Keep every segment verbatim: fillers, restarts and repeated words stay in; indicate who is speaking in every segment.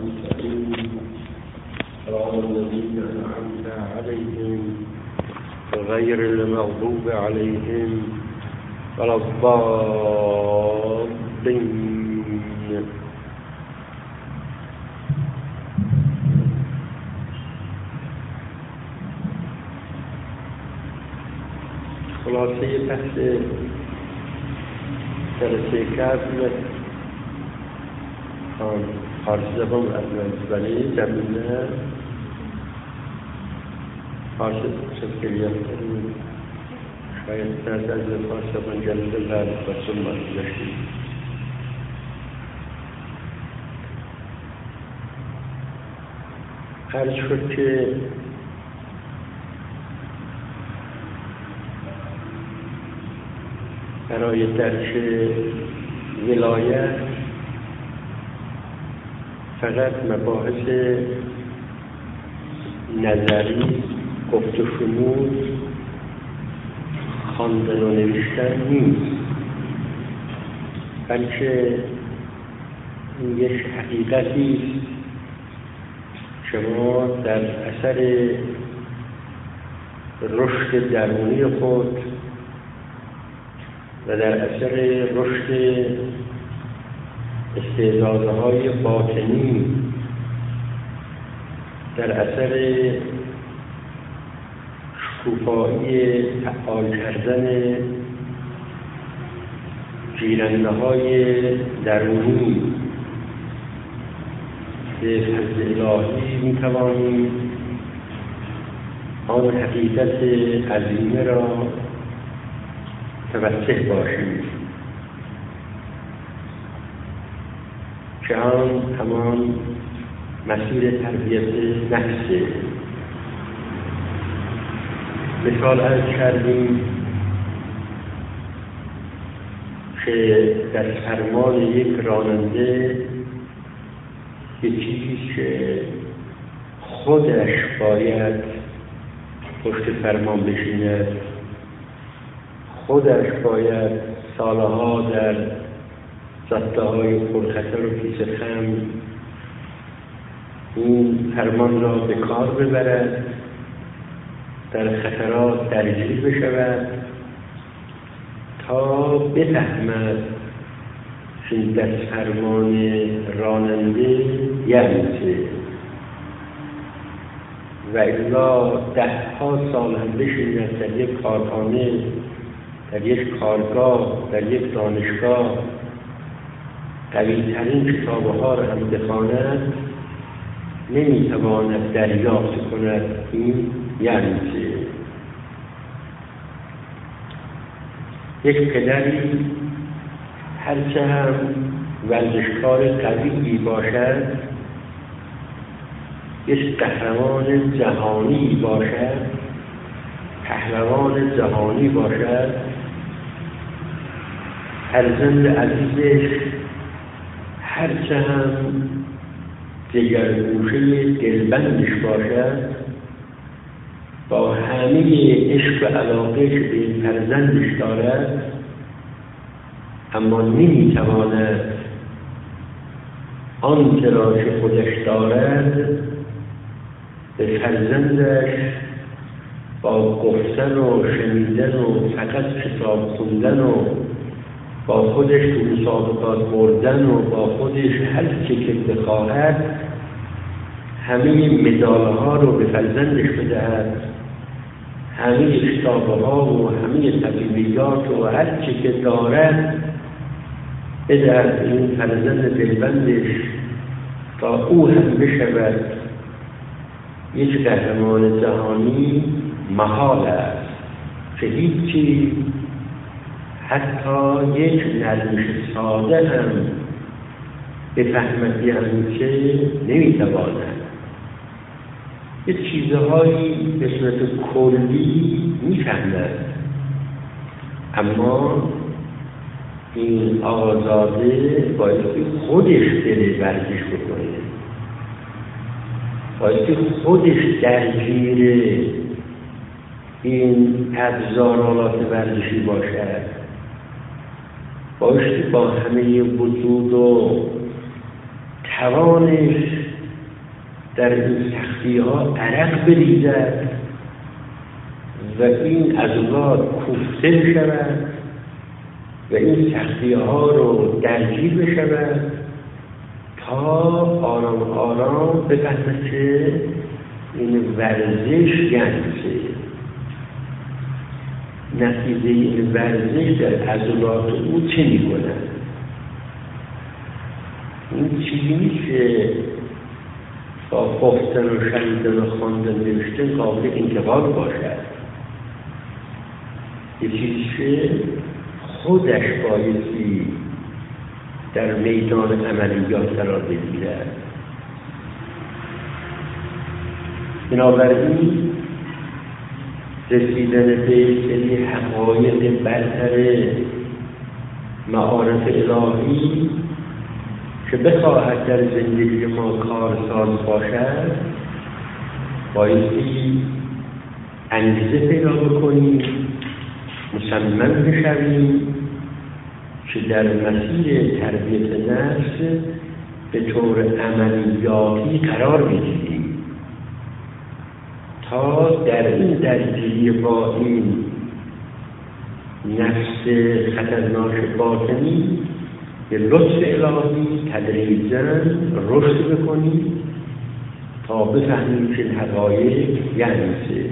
Speaker 1: المستقيم صراط الذين أنعمت عليهم غير المغضوب عليهم ولا الضالين. خلاصه بحث جلسه قبل آن فارسی زبان اولویت زمینه فارسی تشکیلیت کنیم شاید درد از فارسی زبان جلسه لازم بسیم باشیم. عرض شد که برای درک ولایت فقط مباحث نظری، گفت و شنود، خواندن و نوشتن نیست، بلکه این یک حقیقتی است که ما در اثر رشد درونی خود و در اثر رشد استعدادهای باطنی، در اثر شکوفایی فعال کردن گیرنده های درونی به فضل الهی می توانیم آن حقیقت عظیمه را توجه باشیم که آن همان مسیر تربیت نفسه. مثال عرض کردیم که در فرمان یک راننده یک چیزی که خودش باید پشت فرمان بشیند، خودش باید سالها در جاده‌های پرخطر و پیچ خم این فرمان را به کار ببرد، در خطرات درگیر بشود تا بفهمد که در فرمان راننده یعنی چه، و الا ده ها سال هم بشیند در یک کارخانه، در یک کارگاه، در یک دانشگاه قوی‌ترین کتاب‌ها را هم بخواند نمی‌تواند دریافت کند این یعنی چه. یک پدری هرچه هم ورزشکار قوی باشد، یک قهرمان جهانی باشد، پهلوان جهانی باشد، فرزند عزیزش هرچه هم جگرگوشه دلبندش باشد، با همه عشق و علاقه که به این فرزندش دارد، اما نمیتواند آنچه را که خودش دارد به فرزندش با گفتن و شنیدن و فقط کتاب خوندن و با خودش تو مسابقات بردن و با خودش هر چه که بخواهد همه مدالها رو به فرزندش بدهد، همه کتابها و همه طبیبیات و هر چه که دارد بدهد این فرزند دلبندش تا او هم بشود یک قهرمان جهانی محال است که هیچی حتی یک نرمش ساده هم بفهمد یعنی چه نمیتواند. یک چیزهایی به صورت کلی میفهمد، اما این آزاده باید خودش بره ورزش بکنه، باید خودش درگیر این ابزارالات ورزشی باشد، باید با همه وجود و توانش در این سختی ها عرق بریزد و این عضلات کوفته بشود و این سختی ها رو درگیر بشود تا آرام آرام بفهمد که این ورزش یعنی چه. نتیجه این ورزش در عضلات او چه می‌کند؟ این چیزی نیست که با گفتن و شنیدن و خواندن نوشتن قابل انتقال باشد. یه چیزی که خودش بایستی در میدان عملیات قرار بگیرد. بنابراین رسیدن به سری حقایق برتر معارف الهی که بخواهد در زندگی ما کارساز باشد بایستی انگیزه پیدا بکنیم، مصمم بشویم که در مسیر تربیت نفس به طور عملیاتی قرار بگیریم تا در این درگیری با این نفس خطرناک باطنی به لطف الهی تدریجاً رشد بکنیم تا بفهمیم که حقایق یعنی چه،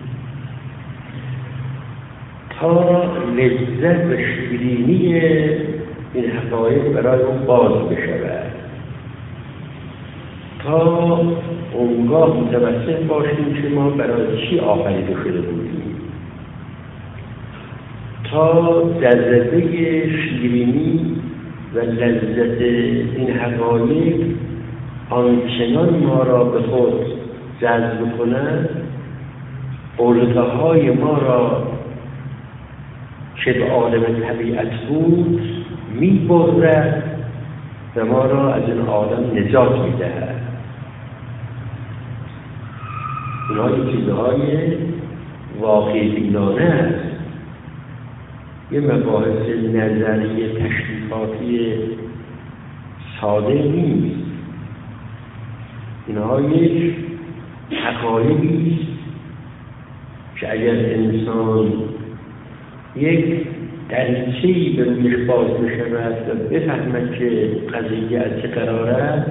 Speaker 1: تا لذت و شیرینی این حقایق برای اون باز بشود، تا اونگاه متوسل باشیم که ما برای چی آفریده شده بودیم، تا جذبه شیرینی و لذت این حقایق آنچنان ما را به خود جذب کند ارده های ما را که به عالم طبیعت بود می برد و ما را از این عالم نجات می دهد. اینها این چیزهای واقعی بینانه است، یه مباحث نظری تشریفاتی ساده نیست. اینها یک حقایقی است که اگر انسان یک دریچه‌ای به رویش باز بشود و بفهمد که قضیه از چه قرار است،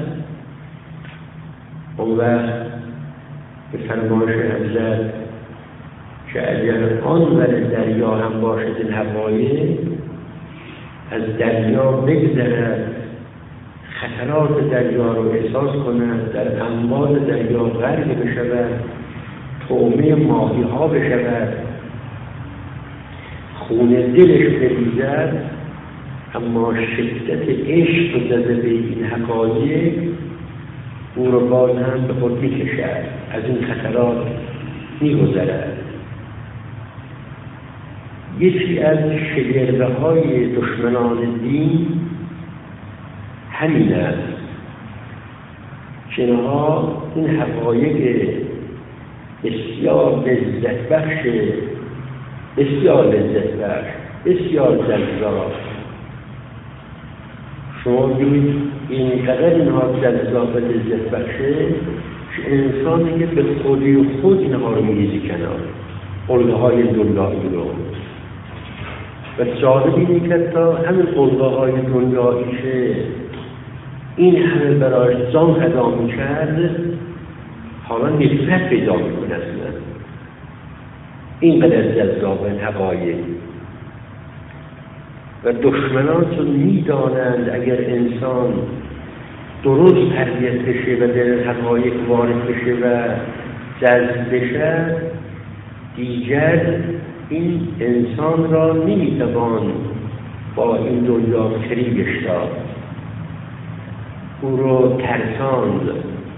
Speaker 1: اون وقت به فرمایش حضرت که اگر آن ور دریا هم باشد این حقایق از دریا بگذرد، خطرات دریا رو احساس کند، در امواج دریا غرق بشود، طعمه ماهی ها بشود، خون دلش بریزد، اما شدت عشق و جذبه این حقایق او رو باز هم به خود میکشد، از این خطرات میگذرد. یکی از شگرده های دشمنان دین همین است که اینها این حقایق بسیار لذت بخش، بسیار لذت بخش، بسیار جذاب، شما ببینید اینقدر اینها جذاب و لذت بخشه که انسان دیگه به خودی خود اینها رو میریزی کنار، قلعه های دنیایی رو. و جالب اینه که تا همین قلعه های دنیایی که این همه برای جان فدا میکرد حالا نفرت پیدا میکنه اصلا. اینقدر جذاب حقایق و دشمنان چون میدانند اگر انسان درست تربیت بشه و در حقایق وارد بشه و جذب بشه دیگر این انسان را نمیتوان با این دنیا فریبش داد، او رو ترساند،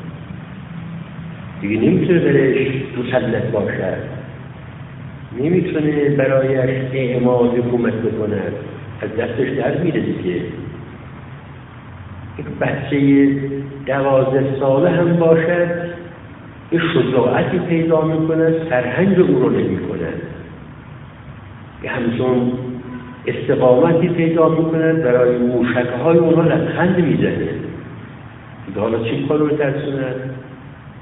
Speaker 1: دیگه نمیتونه برش مسلط باشد، نمیتونه برایش اعمال حکومت بکند، از دستش در میره دیگه. یک بچه دوازده ساله هم باشد یه شجاعتی پیدا میکند، سرهنگ او رو نمیکند، یه همچون استقامتی پیدا میکند، برای موشکهای اونها لبخند میزنه. دیگه حالا چی کار رو ترسوند؟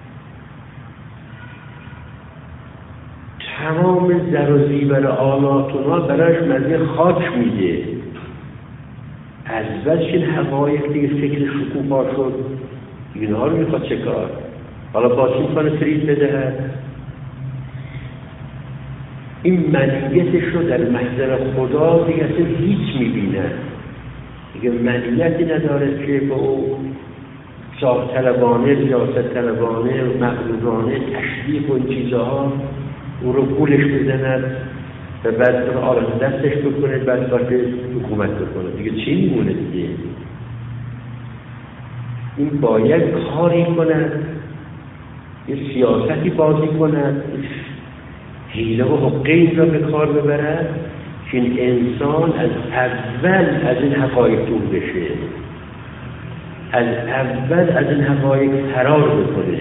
Speaker 1: تمام زر و زیور آلات اونها براش مزه خاک میده. از بس این حقایق دیگه فکر شکوفا شد، اینها رو میخواد چه کار؟ حالا باز میکنه فرید بدهد. این منیتش رو در محضر خدا دیگه اصلا هیچ میبینه، دیگه منیتی نداره که با او شاه طلبانه، ریاست طلبانه، مغرورانه، تشریف و این چیزها او رو گولش بزند و بعد رو آرام دستش بکنه، بعد باید حکومت بکنه. دیگه چی میمونه دیگه؟ این باید کاری کند، یه سیاستی بازی کند، حیله و حقه این را به کار ببرد که این انسان از اول از این حقایق دور بشه، از اول از این حقایق فرار بکنه،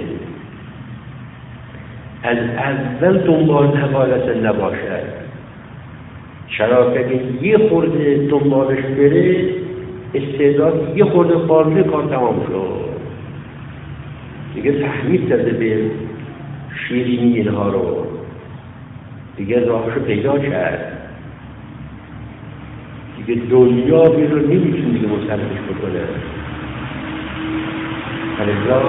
Speaker 1: از اول دنبال حقایق نباشد. چرا که یه خورده دنبالش بره، استعداد یه خورده قابل کار تمام شد، دیگه فهمید داده به شیرینی اینها رو، دیگه راهشو پیدا کرد، دیگه دنیا بی رو نمیتون دیگه مصرفش بکنه. حالا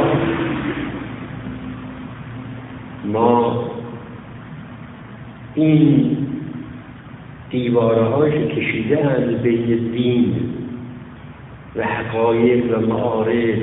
Speaker 1: ما این دیواره هایش کشیده هست بین دین و حقایق و معارف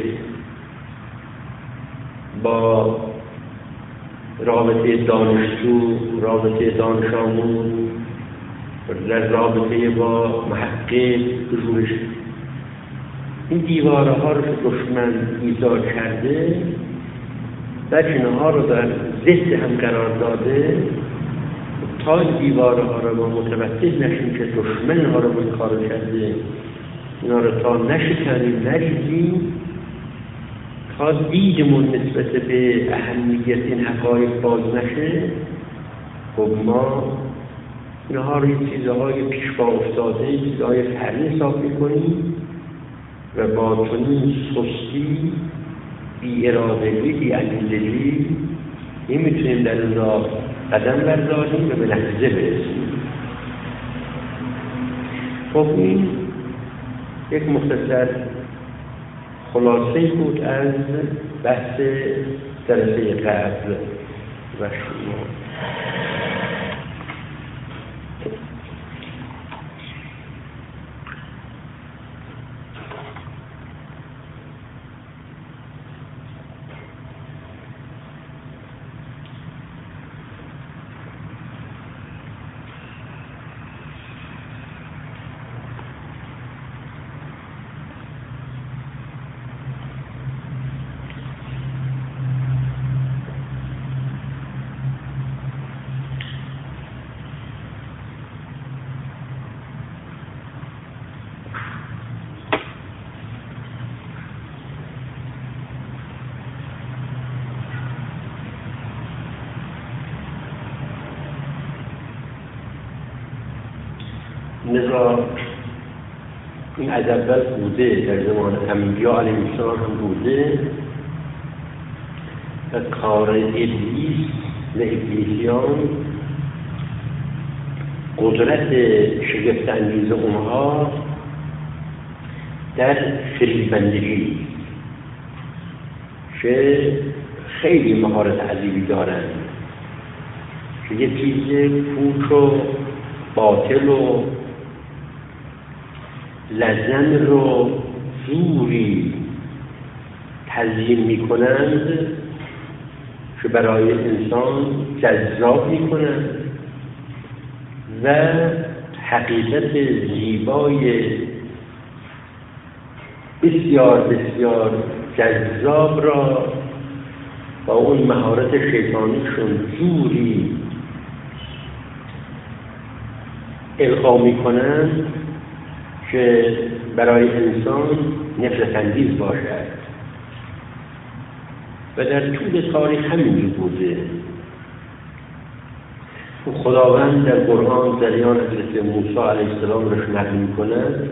Speaker 1: با رابطه دانشجو، رابطه دانش آموز، در رابطه با محقق روش. این دیواره ها رو که دشمن ایجاد کرده و اینها رو در ضد هم قرار داده، تا این دیواره ها رو ما متوجه نشیم که دشمن ها رو به کار کرده، اینا رو تا نشکنیم، نریزیم، تا دیدمون نسبت به اهمیت این حقایق باز نشه، خب ما اینها رو یه چیزهای پیش با افتاده، چیزهای فرعی حساب میکنیم و با چنین سستی، بی ارادگی، بی عقیدگی نمیتونیم در اون راه قدم برداریم و به نتیجه برسیم. خب این یک مختصر خلاصه بود از بحث جلسه قبل و شما. نظام این از اول بوده، در زمان انبیا علیه السلام هم بوده و کار ابلیس و ابلیسیان قدرت شگفت انگیز اونها در فریبندگی که خیلی مهارت عجیبی دارند که یه چیز پوچ و باطل و لزن رو زوری تزیین می کنند که برای انسان جذاب می کنند و حقیقت زیبای بسیار بسیار جذاب را با اون مهارت شیطانیشون جوری القا می کنند که برای انسان نفرت انگیز باشد و در طول تاریخ همینجور بوده. خداوند در قرآن جریان حضرت موسی علیه السلام رو نقل می‌کند.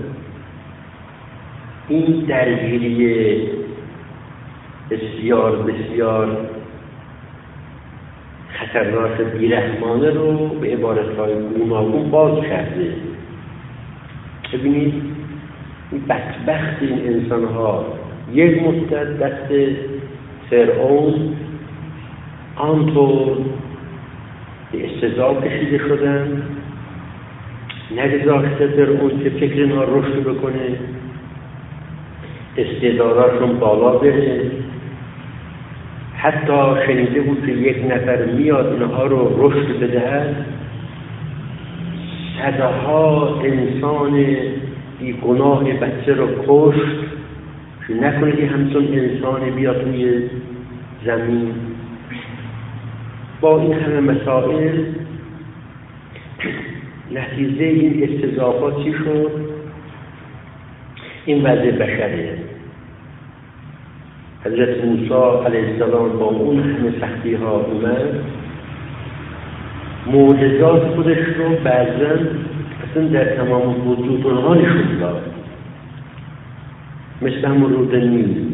Speaker 1: این درگیری بسیار بسیار خطرناک بیرحمانه رو به عبارتهای گوناگون باز کرده. ببینید این بدبخت این انسان ها یک مدت دست فرعون آنطور به استضاف کشیده شدن، نگذاشته فرعون که فکر اینها رشد بکنه، استعداداشون بالا بره. حتی شنیده بود که یک نفر میاد اینها رو رشد بدهد، صدها انسان بیگناه بچه رو کشت که نکنه که همچون انسانی بیاد روی زمین. با این همه مسائل نتیجه این استضافات چی شد؟ این وضع بشره. حضرت موسی علیه السلام با اون همه سختی ها اومد، معجزات خودش رو بعضا اصلا در تمام وجود اونها نشون داد، مثل همون رود نیل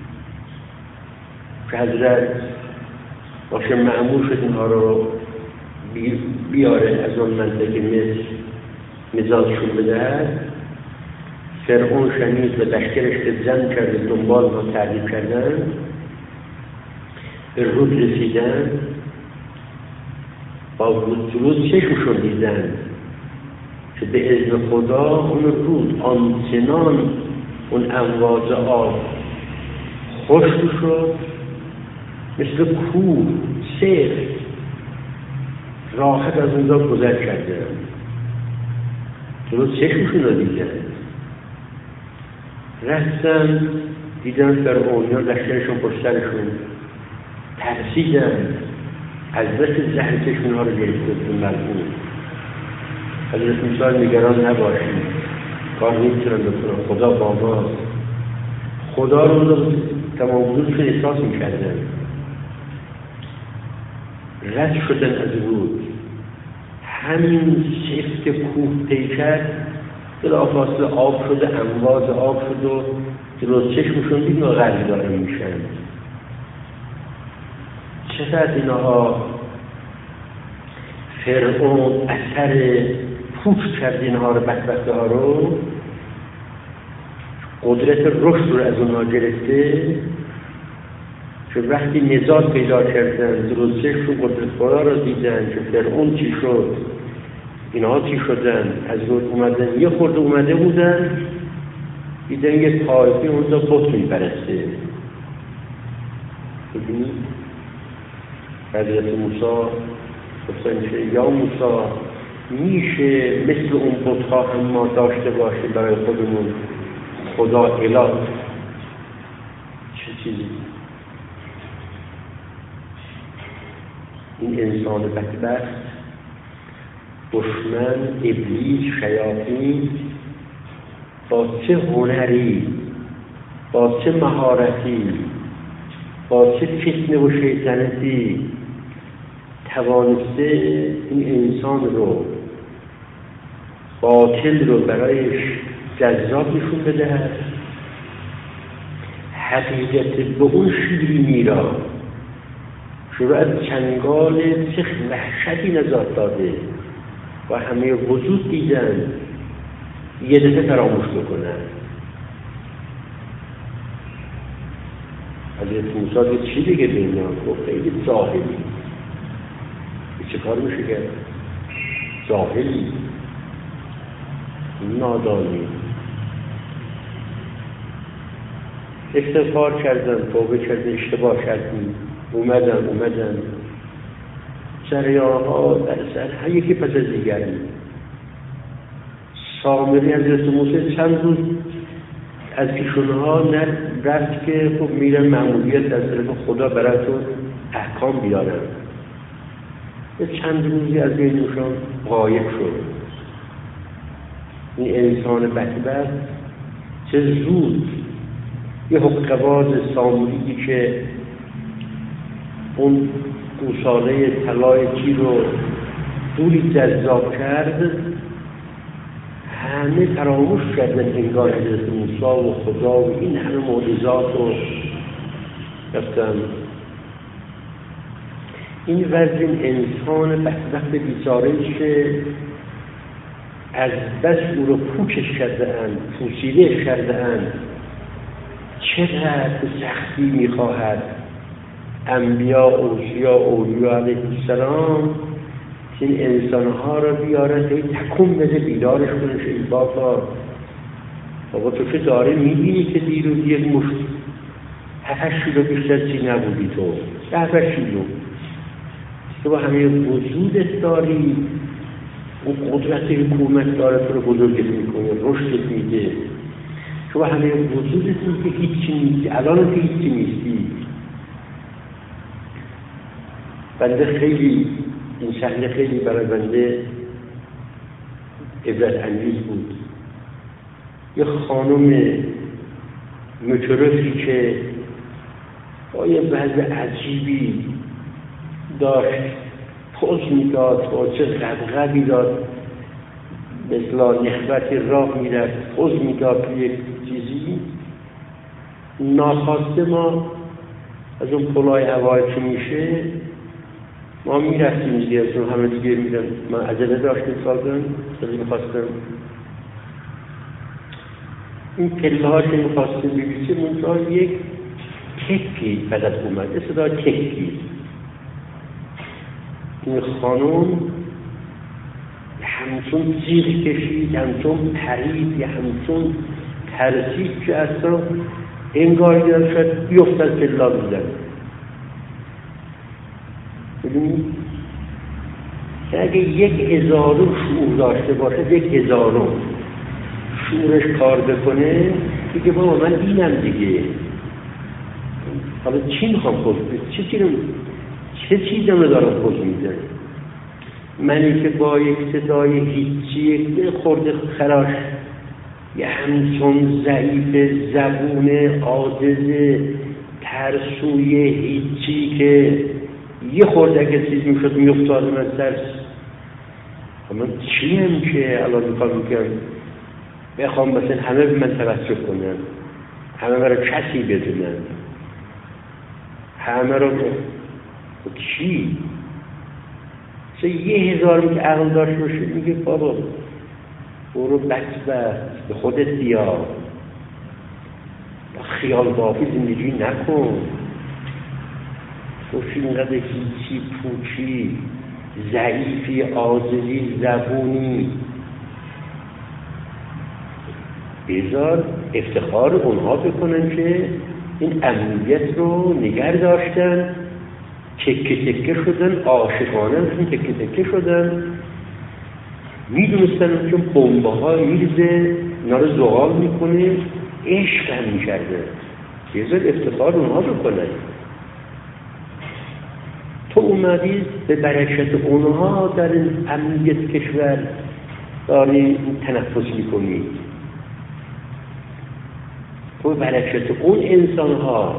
Speaker 1: که حضرت باشه مأمور شد اینها رو بیاره از اون منطقه مصر مزاجشون بدهد. فرعون شنید و لشکرش که زن کرد دنبال ما تعریف کردن، به رود رسیدن، با رود چشمشون دیدن که به اذن خدا اون رود آنچنان اون امواج آب خشک شد مثل کوه سفت، راحت از اونجا گذر کردن. رود چشمشون رو دیدن، رفتن دیدن فرعونیان لشکرشون پشت سرشون، ترسیدن، از بس زهر چشم ها رو گرفته بود ملعون. حضرت موسی نگران نباشید، کار نمیتونن بکنن، خدا با ماست. خدا رو تمام وجودشون احساس میکردن. رد شدن از رود، همین سفت کوه پیکر بلافاصله آب شده، امواج آب شد و جلو چشمشون دید و غرق داره میشن. چقدر اینها فرعون اثر پوچ کرد اینها رو، بدبخته ها رو، قدرت رشد رو از اونها گرفته که وقتی نزاع پیدا کردن جلو چشم قدرت خدا رو دیدن که فرعون چی شد، اینها چی شدن، از رود اومدن، یه خورده اومده بودن دیدن یه طایفه اونجا بت میپرسته. ببینید حضرت موسی گفتن که یا موسی میشه مثل اون بت‌ها هم ما داشته باشه برای خودمون خدا اله؟ چه چیزی؟ این انسان بدبخت، دشمن، ابلیس، شیاطین با چه هنری، با چه مهارتی، با چه فتنه و شیطنتی توانسته این انسان رو، باطل رو برایش جذاب نشون بدهد، حقیقت به اون شیرینی را شروع از چنگال چه وحشتی نجات داده و همه وجود دیدن یه دفعه فراموش بکنن. حضرت موسی دید چی دیگه بینیان گفت خیلی جاهلی، چه کار میشه کرد؟ جاهلی، نادانی. استغفار کردن، توبه کردن، اشتباه کردن، اومدن اومدن جریان‌ها در سر یکی پس از دیگری. سامری حضرت موسی چند روز از پیشونها رفت که خب میرن معمولیت در طرف خدا براتون احکام بیارن. یه چند روزی از بینشان غایب شد. این انسان بدبخت چه زود یه حقه‌باز سامری که اون گوساله طلای کی رو دوری جذاب کرد، همه فراموش کردن انگار حضرت موسی و خدا و این همه معجزات رو رفتن. این وضع انسان بدبخت بیچاره که از بس او رو پوکش کرده اند، پوسیده کرده اند، چقدر سختی میخواهد انبیا، اوصیا، اولیا علیه السلام این انسانها رو بیارد و تکون بده بیدارش کنه ای بابا بابا تو که داره میبینی که دیروز یک مشت هفتش کیلو بیشتر چی نبودی تو هفتش کیلو تو با همه وجودت داری اون قدرت حکومت داره تو رو بزرگت میکنه رشدت میده تو با همه وجودت که هیچی نیستی الان که هیچی نیستی. بنده خیلی این صحنه خیلی برای بنده عبرت انگیز بود. یه خانم مترفی که با یه وضع عجیبی داشت پوز میداد با چه غبغبی داد مثل نخبتی راه میرفت پوز میداد یک چیزی ناخواسته ما از اون پلای هوایی که میشه ما میرفتیم دیگه از اون همه دیگه میرن من عجله داشتیم سازم سازی میخواستم این پله ها که میخواستیم بگیریم منطقه یک ککی فقط اومد صدا ککی این خانم همچون زیر کشید همچون پرید یا همچون ترسید که اصلا انگار دیدن شاید بیفت از پلا بودن. ببینید که اگه یک هزارم شعور داشته باشه یک هزارم شعورش کار بکنه دیگه بابا من اینم دیگه حالا چی میخوام پوز بید چه چی چه چیزم رو دارم پوز میدن منی که با یک صدای هیچی یک خورده خراش یه همچون ضعیف زبون عاجز ترسوی هیچی که یه خورده اگه چیز میشد میفتاد من ترس من چیم که الان میخوام میگم بخوام مثلا همه به من توجه کنن همه من رو کسی بدونن همه رو چی؟ چه یه هزار که عقل داشت باشه میگه بابا برو بدبخت به خودت بیا خیال بافی زندگی نکن توش اینقدر هیچی پوچی ضعیفی عاجزی زبونی بذار افتخار اونها بکنن که این امنیت رو نگر داشتن تکه تکه شدن عاشقانه تکه تکه شدن میدونستن که بمبه ها میرزه اینا رو زغال میکنه عشق هم میکرده بذار افتخار اونها بکنن تو اومدی به برکت اونها در این امنیت کشور داری تنفس میکنی تو برکت اون انسان ها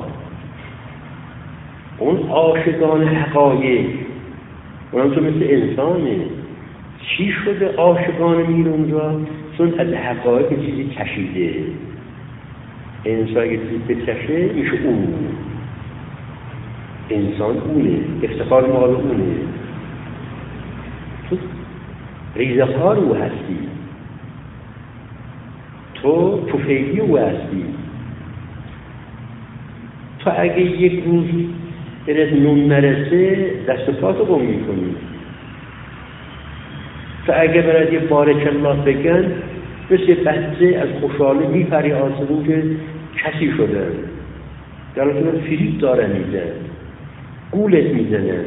Speaker 1: اون عاشقان حقایق اونم تو مثل انسانه چی شده عاشقان میر اونجا چون از حقایق چیزی کشیده انسان اگه چیزی بکشه میشه اون انسان اونه افتخار مال اونه تو ریزخار او هستی تو توفیلی او هستی تو اگه یک روز برد نون نرسه دست و پاتو گم میکنی تو اگه برد یه بارک الله بگن مثل بچه از خوشحالی میپری آسمون که کسی شدن در اصلا فریب داره میزن گولت میزنن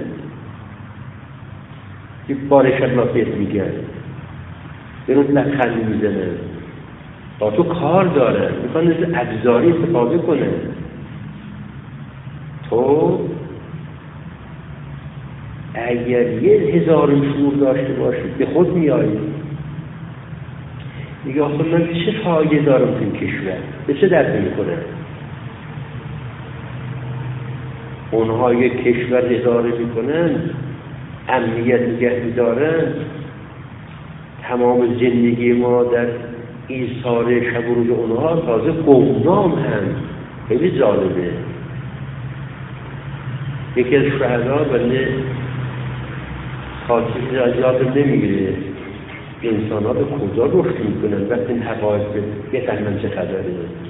Speaker 1: یه بارک الله بهت میگن برون لبخندی میزنن با تو کار دارن میخوان مثل ابزاری استفاده کنن تو اگر یه هزار شعور داشته باشی به خود میایی میگه آخه من چه فایده دارم تو این کشور به چه درد میکنه اونها یک کشور اداره میکنن امنیت نگه میدارن تمام زندگی ما در ایثار شب و روز اونها تازه گمنام هم خیلی جالبه. یکی از شهدا بنده خاطر از یادم نمیگیره انسان ها به کجا رشد میکنن وقتی این حقایق بفهمن چه خبره.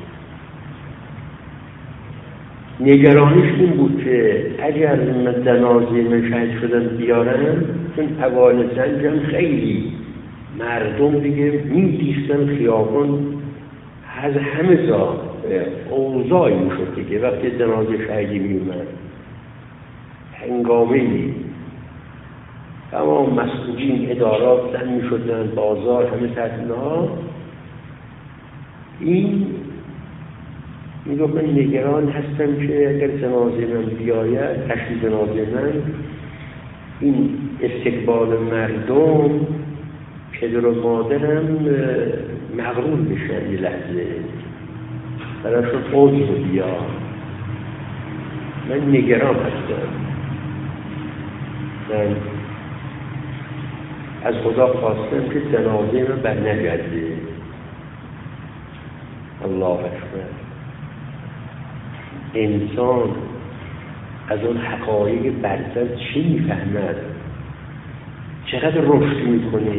Speaker 1: نگرانیش این بود که اگر جنازه من شهید شدن بیارن، چون اوایل زنجم خیلی مردم دیگه می‌دیستن خیابان، از همه جا اوضاعی میشد دیگه وقتی جنازه شهیدی میومد، هنگامه‌ای تمام مسئولین ادارات زن میشدن، بازار، همه تحتیلها. این میگو من نگران هستم که اگر جنازه من بیاید، تشییع جنازه من، این استقبال مردم پدر و مادرم مغرور بشن یه لحظه، براشون عذر بیا. من نگران هستم. من از خدا خواستم که جنازه من برنگرده. الله اکبر. انسان از اون حقایق برزد چی میفهمد؟ چقدر رشد میکنه؟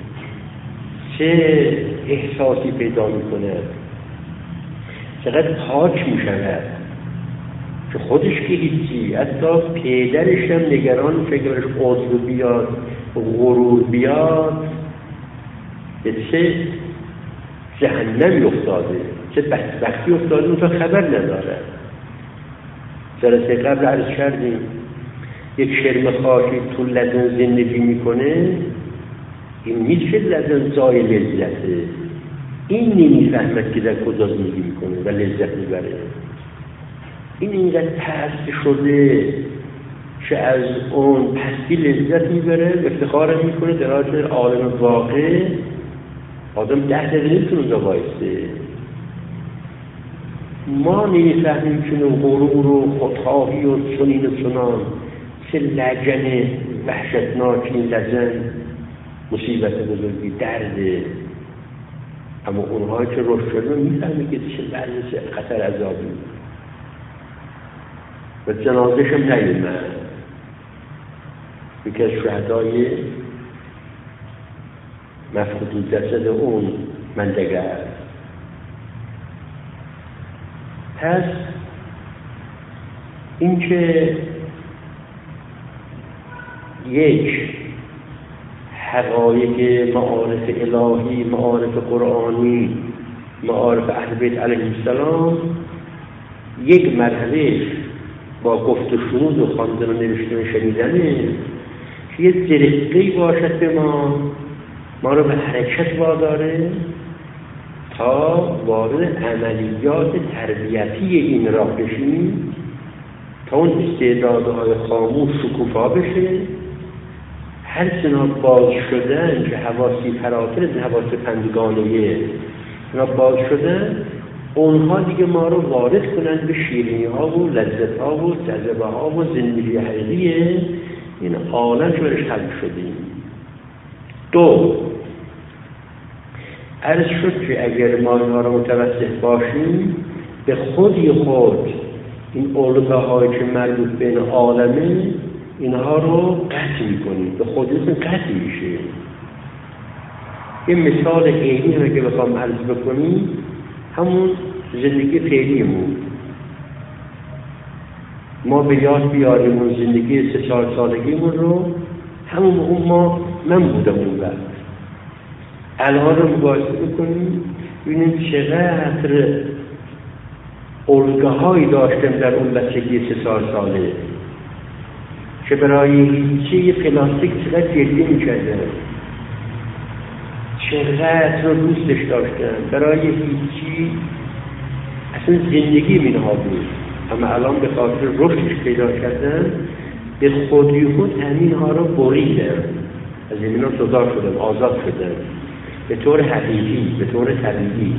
Speaker 1: چه احساسی پیدا میکنه؟ چقدر پاک میشود که خودش که هیچی، حتی پدرش هم نگران فکرش عضو بیاد، غرور بیاد، به چه جهنمی افتاده، چه بدبختی افتاده، اون تا خبر نداره. جلسه قبل عرض کردیم یک شرم خاکی تو لدن زندگی میکنه، این میشه لدن جای لذته، این نمیفهمد که در کجا زندگی میکنه و لذت میبره. این اینقدر پست شده که از اون پستی لذت میبره، افتخار میکنه در حال عالم واقع آدم ده دقیقه نمیتونه اونجا وایسته. ما نمیفهمیم که غرور و خودخواهی و چنین و چنان چه لجن وحشتناک، این لجن مصیبت بزرگی، درده. اما اونهایی که رشد شده میفهمی که چه لحظه خطر عذابی و جنازش هم نیومد. یکی از شهدای مفقود جسد اون منطقه است. پس اینکه یک حقایق معارف الهی، معارف قرآنی، معارف اهل بیت علیهم السلام یک مرحله با گفت و شنود و خواندن و نوشتن و شنیدنه که یه جرقه‌ای باشد به ما، ما رو به حرکت واداره تا وارد عملیات تربیتی این راه بشیم، تا اون استعدادهای خاموش شکوفا بشه. هر چنا باز شدن که حواسی فراتر از حواس پنجگانه اینا باز شدن، اونها دیگه ما رو وارد کنن به شیرینی ها و لذت ها و جذبه ها و زندگی حقیقی این عالم که برش خلق شدیم. دو، عرض شد که اگر ما اینها رو متوسط باشیم، به خودی خود این علوه هایی که مربوط به این عالمه اینها رو قطع میکنیم، به خودیتون قطع میشه. این مثال عینی رو که بخوام عرض بکنیم همون زندگی فعلیمون. ما به یاد بیاریم اون زندگی سه چهار سالگیمون رو، همون اون ما من بودم اون وقت. الان رو مقایسه بکنیم ببینیم چقدر الگوهایی داشتم در اون بچگی سه چهار ساله که برای هیچی یه پلاستیک چقدر جدی می‌کردم، چقدر رو دوستش داشتم، برای هیچی اصلا زندگی اینها بود. اما الان به خاطر رشدش پیدا کردم، به خودی خود همینها رو بریدم، از اینا جدا شدم، آزاد شدم به طور حقیقی، به طور طبیعی.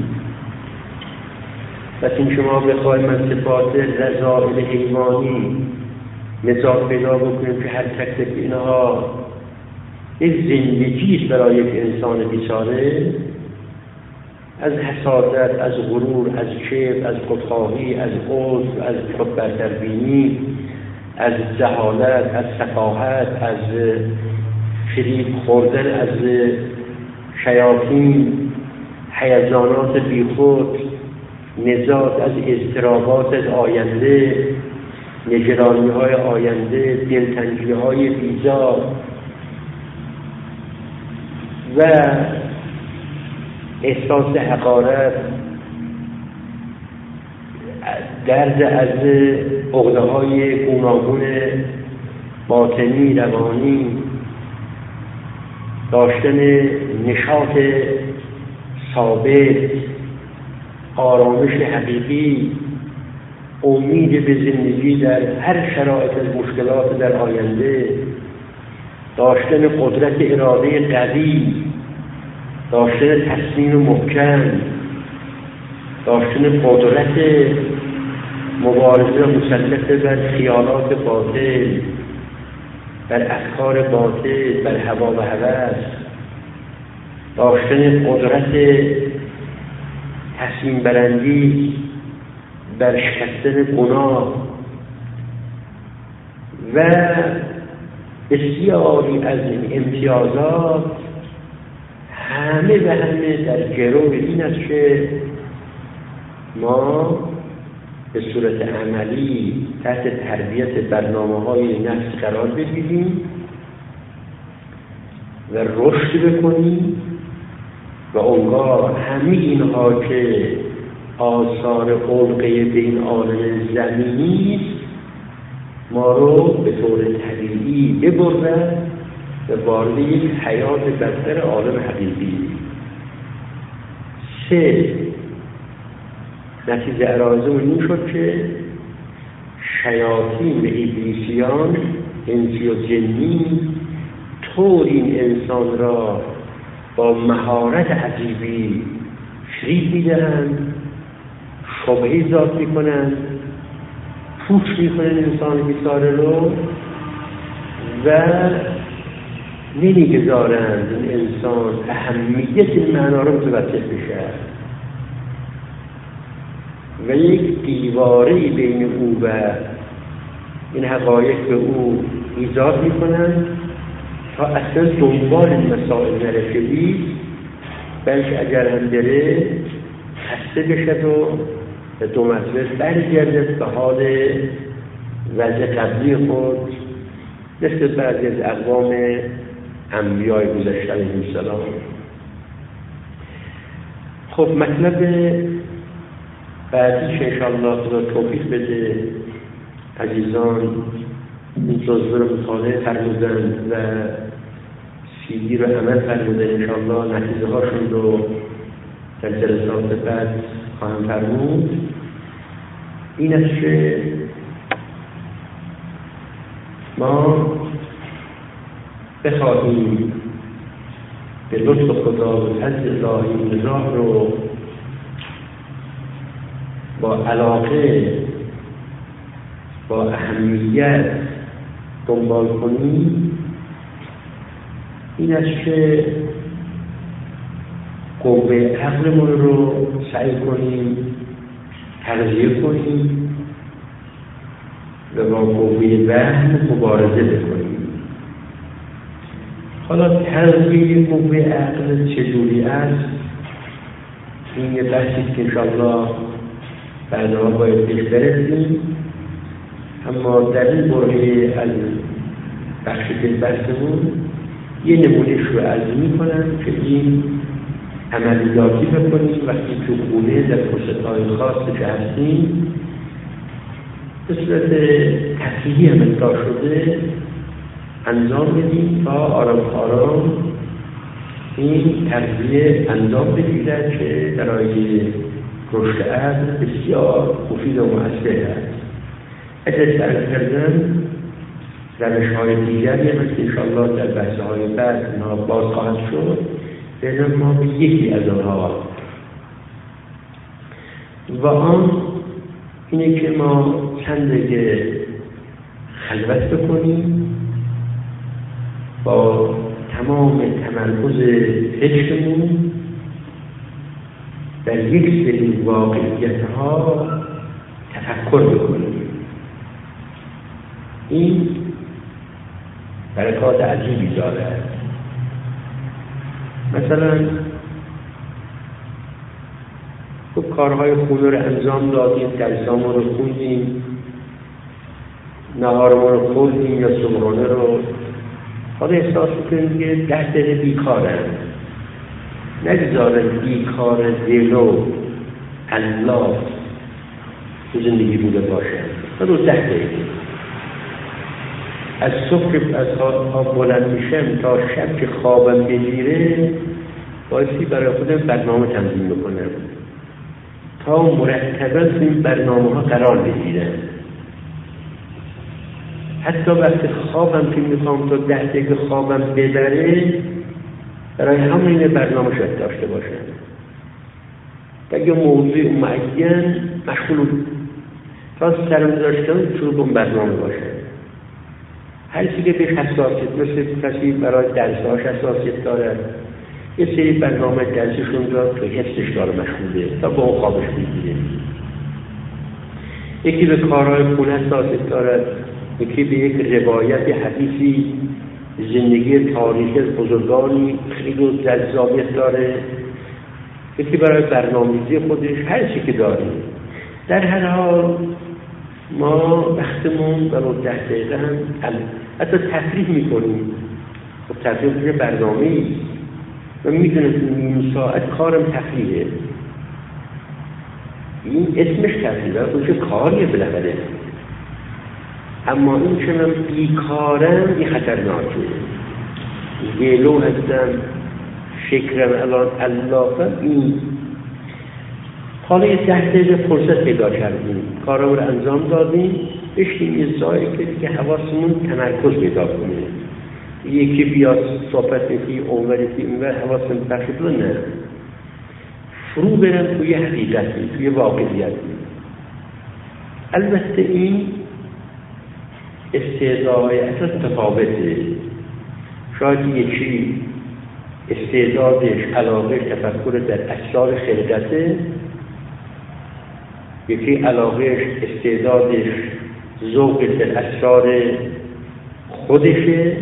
Speaker 1: پس این شما بخواهیم از صفات رذائل حیوانی نجات پیدا بکنیم که هر تک تک اینها یک زندگیست برای یک انسان بیچاره، از حسادت، از غرور، از کبر، از خودخواهی، از عجب، از خود برتربینی، از جهالت، از سفاهت، از فریب خوردن از شیاطین، هیجانات بیخود، نجات از اضطرابات آینده، نگرانی های آینده، دلتنگی های بیجا و احساس حقارت، درد از عقده های گوناگون باطنی روانی، داشتن نشاط ثابت، آرامش حقیقی، امید به زندگی در هر شرایط از مشکلات در آینده، داشتن قدرت اراده قوی، داشتن تصمیم محکم، داشتن قدرت مبارزه مسلط بر خیالات باطل، بر افکار باطل، بر هوا و هوس، داشتن قدرت تصمیم برندی بر شکستن گناه و بسیاری از این امتیازات همه و همه در گرو این است که ما به صورت عملی تحت تربیت برنامه‌های نفس قرار بگیریم و رشد بکنیم و اونگاه همه اینها که آثار علقه به این عالم زمینی است ما رو به طور طبیعی ببرد و وارد یک حیات بستر عالم حقیقی. سه، نتیجه ارائه‌مون این شد که شیاطین و ابلیسیان، انسی و جنی، طور این انسان را با مهارت عجیبی فریب میدهند، شبهه ایجاد میکنند، پوچ میکنند انسان بیچاره رو و نمیگذارند این انسان اهمیت این معنا رو متوجه بشه و یک دیواری بین او و این حقایق به او ایجاد میکنند تا اصلا دنبال این مسائل نرسه بید، بلکه اگر هم بره خسته بشد و به دو مجلس برگردد به حال وضع قبلی خود، مثل بعضی از اقوام انبیای گذشته علیهم السلام. خب مطلب بعدی که انشاءالله خدا توفیق بده عزیزان این جزوه رو مطالعه فرمودند و سیدی رو عمل فرمودند، انشاءالله نتیجه هاشون رو در جلسات بعد خواهم فرمود. این است که ما بخواهیم به لطف خدا و فضل الهی نظام رو با علاقه، با اهمیت دنبال کنیم. این است که قوه عقلمون رو سعی کنیم تغذیه کنیم و با قوه وهم مبارزه بکنیم. حالا تغذیه قوه عقل چجوری است؟ این یه بحثی که انشاءالله برنامه باید پیش برسیم، اما در این برهه از بخش دل بحثمون یه نمونهش رو عرض می‌کنم که این عملیاتی بکنیم وقتی تو خونه در فرصت‌های خاص که هستیم به صورت تفریحی هم اصلاح شده انجام بدیم تا آرام آرام این تغذیه انجام بگیرد که برای رشد عقل بسیار مفید و مؤثر است. اجازه فرض کردن روش‌های دیگری هم است که انشاءالله در بحث‌های بعد اینا باز خواهد شد، بینم ما به یکی از آنها و آن اینه که ما چند دقیقه خلوت بکنیم با تمام تمرکز فکرمون در یک سری واقعیت‌ها تفکر بکنیم. این برکات عجیبی دارد. مثلا خب کارهای خونه رو انجام دادیم، درسامون رو خوندیم، نهارمون رو خوردیم یا صبحانه رو، حالا احساس میکنیم دیگه ده دقیقه بیکارم. نگذارم بیکار دل و الله تو زندگی بوده باشم. حالا ده دقیقه از صبح از خواب بلند میشم تا شب که خوابم بگیره بایستی برای خودم برنامه تنظیم بکنم تا مرتبا تو این برنامه ها قرار بگیرم. حتی وقتی خوابم که میخوام تا ده دقیقه خوابم ببره برای همین برنامه شاید داشته باشم. اگه موضوع معین مشغول تا سرم داشتم شروع به برنامه باشه. هر چی که بهش حساسیت، مثل کسی برای درسهاش حساسیت داره یه سری برنامه درسشون داد تو حفظش داره مشغوله تا با اون خوابش بگیره. یکی به کارهای خونه حساسیت داره، یکی به یک روایت حدیثی زندگی تاریخی بزرگانی خیلی جذابیت داره، یکی برای برنامه‌ریزی خودش، هر چی که داره. در هر حال ما وقتمون برای ده دقیقه هم حتی تفریح میکنیم. خب تفریح میشه برنامه‌ای و میدونم که نیم ساعت کارم تفریحه. این اسمش تفریحه، خودش کاریه بالاخره. اما این که من بیکارم این خطرناکه. گلو هستم، فکرم الان اللافم این. حالا یه ده دقیقه فرصت پیدا کردیم، کارم رو انجام دادیم، بشیم یه جایی که حواسمون تمرکز پیدا کنه. یکی بیاد صحبت میکنی اووری که اینور حواسم بخشید رو نه، فرو برم توی حقیقتی، توی واقعیتی. البته این استعدادهای اساس تفاوته. شاید یکی استعدادش علاقه تفکر در اسرار خلقته، یکی علاقهش استعدادش ذوق در اسرار خودشه،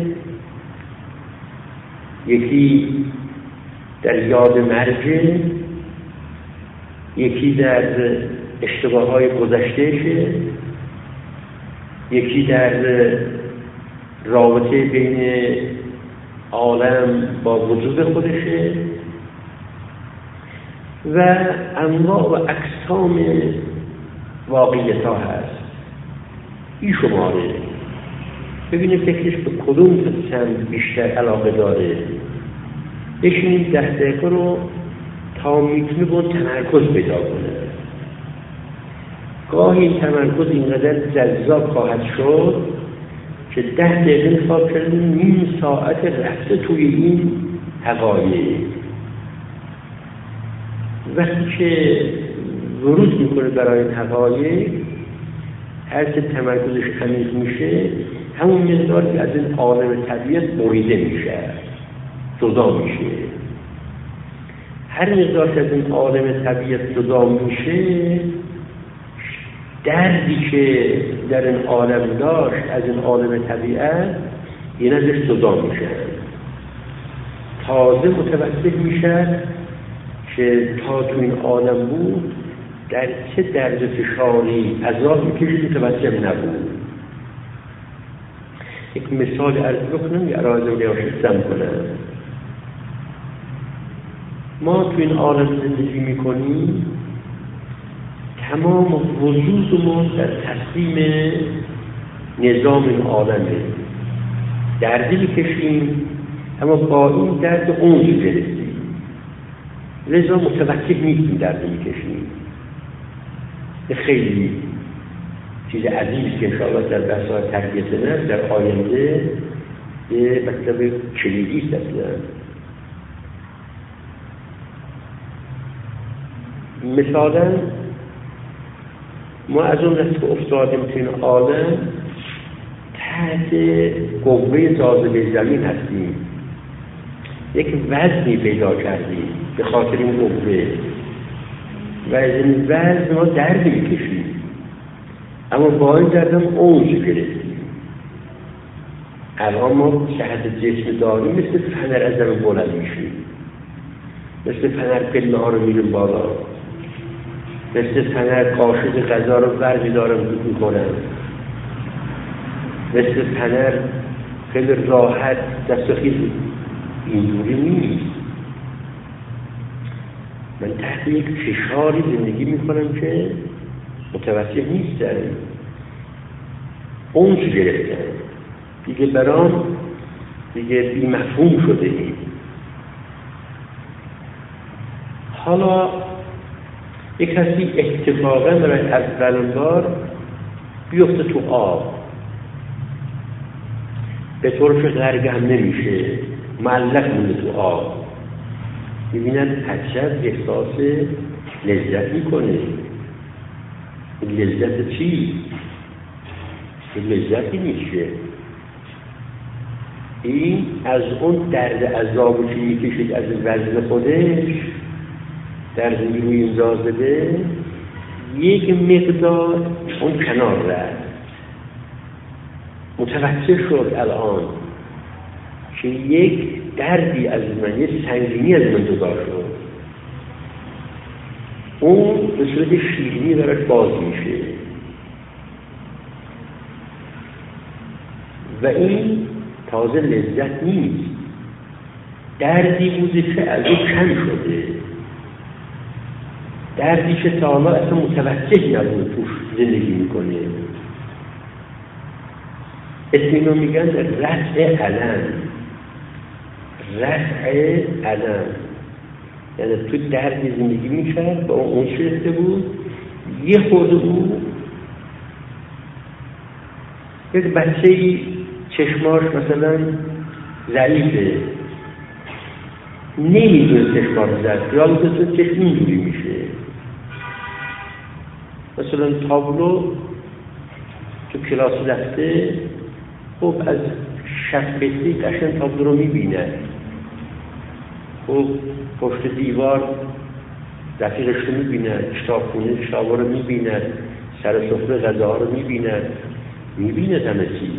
Speaker 1: یکی در یاد مرجه، یکی در اشتباههای گذشتهشه، یکی در رابطه بین عالم با وجود خودشه و انواع و اقسام واقعیت ها هست. این شماره ببینه فکرش به کدوم قسم بیشتر علاقه داره، بشینیم ده دقیقه رو تا میتونه با تمرکز پیدا کنه. گاهی این تمرکز اینقدر جذاب خواهد شد که ده دقیقه حساب کردیم نیم ساعت رفته توی این حقایق. وقتی که ورود میکنه برای این حقایق، هر چه تمرکزش عمیق میشه همون مقدار که از این عالم طبیعت بریده میشه، جدا میشه. هر مقدار که از این عالم طبیعت جدا میشه، دردی که در این عالم داشت از این عالم طبیعت این ازش جدا میشه، تازه متوجه میشه که تا تو این عالم بود در چه درد فشاری عذاب میکشید متوجه نبود. یک مثال عرض بکنم یا ارائه بیاشتم کنم. ما تو این عالم زندگی میکنیم، تمام وجودمون در تصمیم نظام این عالمه. دردی میکشیم اما با این درد اونجی برسیم، لذا متوجه نیستیم درد میکشیم. خیلی چیز عزیز که انشاءالله در بحث‌های تربیت نفس در آینده یه مطلب کلیدی است. مثلا ما از اون دست که افتادیم تو این عالم تحت قوه جاذبه زمین هستیم، یک وزنی پیدا کردیم به خاطر این قوه و از این وزن ما درد میکشیم، اما با این دردم اوج گرفتیم. الان ما شهد جسم داریم مثل فنر از زمین بلند میشیم، مثل فنر پله ها رو میریم بالا، مثل فنر قاشق غذا رو برمی دارم میکنم، مثل فنر خیلی راحت دست و خیلی. اینجوری نیست. من تحت یک فشاری زندگی میکنم که متوجه نیستم، اونج گرفتم دیگه، برام دیگه بی مفهوم شده این. حالا یک کسی اتفاقا برای اولین بار بیفته تو آب، به طور که غرق هم نمیشه، معلق مونده تو آب، میبینن عجب احساس لذت میکنه. لذت چی؟ لذتی میشه. این از اون درد عذابی که میکشید از وزن خودش در نیروی امضازده یک مقدار اون کنار رفت. متوجه شد الان که یک دردی از من، یک سنگینی از من جدا شد. اون به صورت شیرینی براش باز میشه و این تازه لذت نیست، دردی بوده که از او کم شده، دردی که تا حالا اصلا متوجه نبود توش زندگی میکنه. اسم اینو میگن رفع علم. رفع علم یعنی تو دردی زندگی میکرد با اون شرفته بود، یه خورده بود یک بچه چشماش مثلا ضعیفه، نمیدونه چشماش زد، یا تو چشم اینجوری میشه. مثلا تابلو تو کلاس رفته، خب از شفقتی قشن تابلو رو میبینه، خب پشت دیوار رفیقش رو میبینه، کتابخونه کتابا رو میبینه، سر سفره غذاها رو میبینه، میبینه همه چی،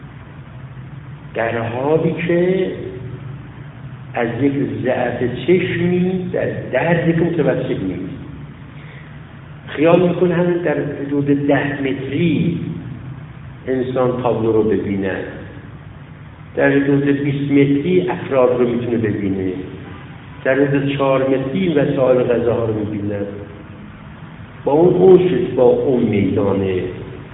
Speaker 1: در حالی که از یک ضعف چشمی در درد که متوجه نیست. خیال میکنه همین در حدود ده متری انسان تابلو رو ببینه، در حدود بیست متری افراد رو میتونه ببینه، در حدود چهار متری وسایل غذاها رو میبینه. با اون اوشش با اون میدانه.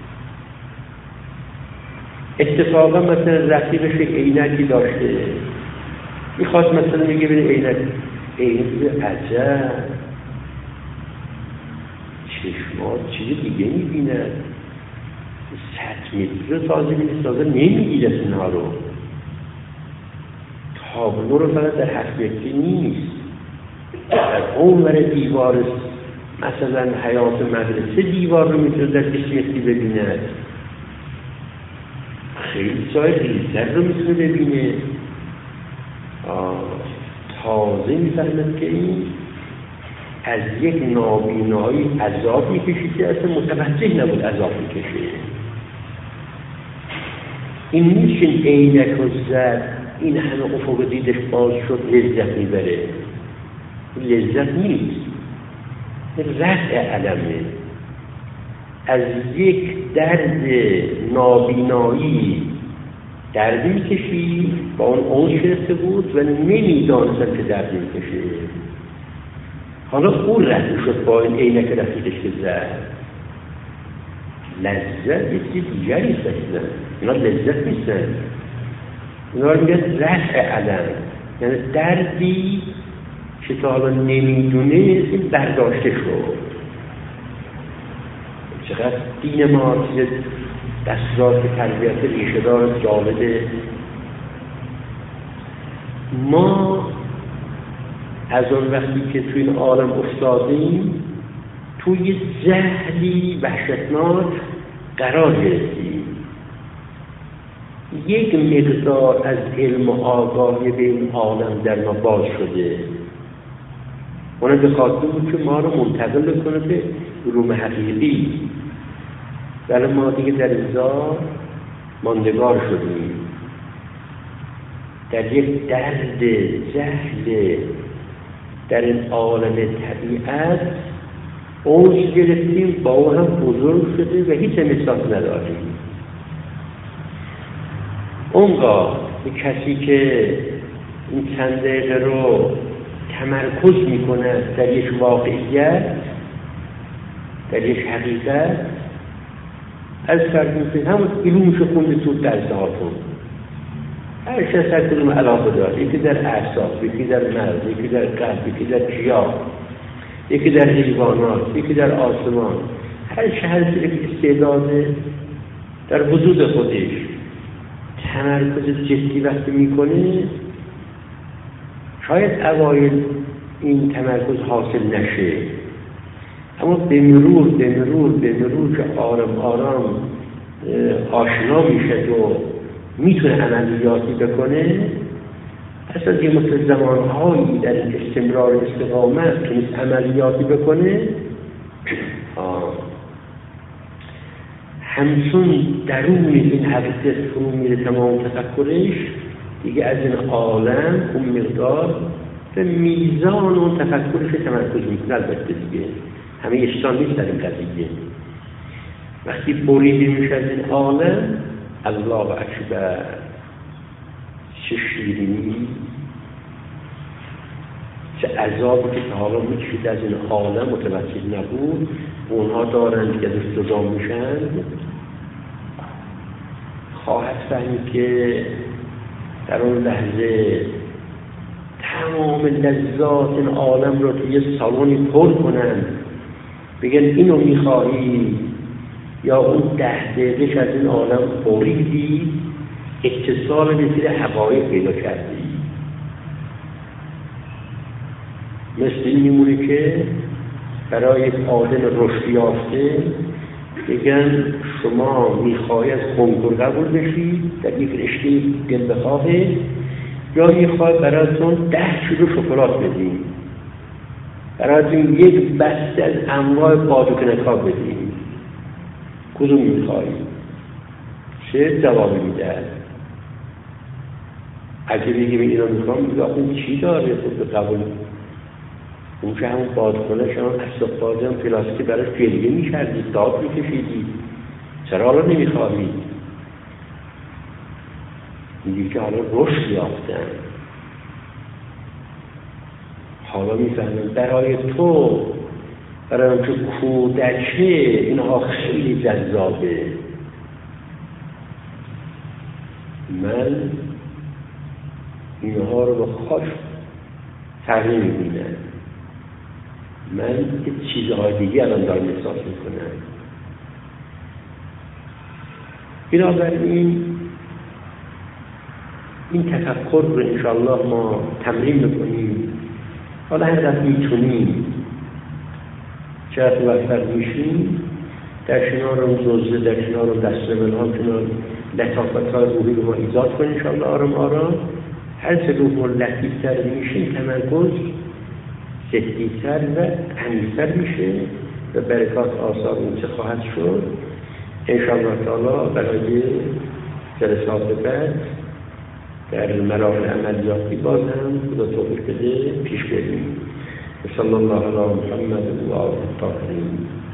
Speaker 1: اتفاقا مثلا رفیقش عینکی داشته، میخواست مثلا میگه بره عینک، عینک عجب چشمات چیز دیگه میبینه، صد متر رو تازه میبینه، تازه نمیگیره اینها رو. تابلو رو فقط در هفت متری نیست، در اون ور دیوار مثلا حیات مدرسه دیوار رو میتونه در بیست متری ببینه، خیلی جای ریزتر رو میتونه ببینه. تازه میفهمد که این از یک نابینایی عذاب میکشید که اصلا متوجه نبود عذاب میکشه. این نیست که عینک رو زد این همه افق دیدش باز شد لذت میبره، لذت نیست، رفع علمه. از یک درد نابینایی درد میکشی، با اون اون شرسته بود و نمیدانستن که درد میکشه. حالا اون رفت شد با این عینک رفیقش که زد. لذت یه چیز دیگری است اصلا، اینا لذت نیستن، اینا رو میگن رفع علم، یعنی دردی که تا حالا نمیدونه این برداشته شد. چقدر دین ما چیز دستورات تربیت ریشه دار جامده. ما از اون وقتی که توی این عالم افتادیم توی جهلی وحشتناک قرار گرفتیم. یک مقدار از علم و آگاهی به این عالم در ما باز شده، اون به خاطر بود که ما رو منتقل کنه به علوم حقیقی، ولی ما دیگه در اینجا ماندگار شدیم در یک درد جهل در این عالم طبیعت اوج گرفتیم، با او هم بزرگ شده و هیچ مثال نداریم. اونگاه کسی که این چند دقیقه رو تمرکز میکنه در یک واقعیت، در یک حقیقت، از فرد میکنه همون علومشو خونده تو درسه هاتون، هر شخص هر کدوم علاقه داره، یکی در اعصاب، یکی در مغز، یکی در قلب، یکی در گیاه، یکی در حیوانات، یکی در آسمان. هر شهر که استعداده در وجود خودش تمرکز جدی وقتی میکنه، شاید اوایل این تمرکز حاصل نشه، اما به مرور به مرور به مرور که آرام آرام آشنا میشه و میتونه عملیاتی بکنه، اصلا یه مثل زمانهایی در استمرار استقامت تونست عملیاتی بکنه، همچون درون این حقیقت فرو میره تمام تفکرش دیگه از این عالم اون مقدار به میزان اون تفکرش تمرکز میکنه. البته دیگه همه اشتان نیست در این قضیه. وقتی بریده میشه از این عالم، الله اکبر، چه شیرینی، چه عذابی که حالا میکشید از این عالم متوجه نبود اونها دارند که از جدا میشن. خواهد فهمید که در اون لحظه تمام لذات این عالم رو توی یه سالونی پر کنن، بگن اینو میخواهی یا اون ده دقیقش از این عالم بریدی، اتصال مثل حقایق پیدا کردی. مثل این میمونه که برای یک آدم رشد یافته بگن شما میخواهی از کنکور قبول بشید در یک رشته دل بخواهه، یا میخواد براتون ده کیلو شکلات بدیم، براتون یک بسته از انواع بادوک نکاب بدیم، کدوم میخواهی؟ چه جوابی میده؟ اگه بگیم اینو میخوام، میگه آخه چی داره خود به قبول؟ اون که همون بادکنه شما اصلا بازی هم پلاستیکی براش گریه میکردید، داد میکشیدید، چرا حالا نمیخواهید؟ میگه که حالا رشد یافتن، حالا میفهمن برای تو، برای اون که کودکه اینها خیلی جذابه. من اینها رو با خاش تغییر میبینم، من یه چیزهای دیگه الان دارم احساس میکنم. بنابراین این تفکر رو انشاءالله ما تمرین میکنیم. حالا هر دفعه میتونیم چقدر وقت میشیم در کنار اون زوزه، در کنار اون دست ملان، کنار لطافت های روحی رو ما ایجاد کنیم انشاءالله آرام آرام. هر چه روح ما لطیفتر میشیم تمرکز جدیتر و عمیق‌تر میشه و برکات آثار اون چه خواهد شد انشاءالله تعالی. برای جلسات بعد در مراحل عملیاتی باز هم خدا توفیق بده پیش بریم. صلی الله علی محمد و آله الطاهرین.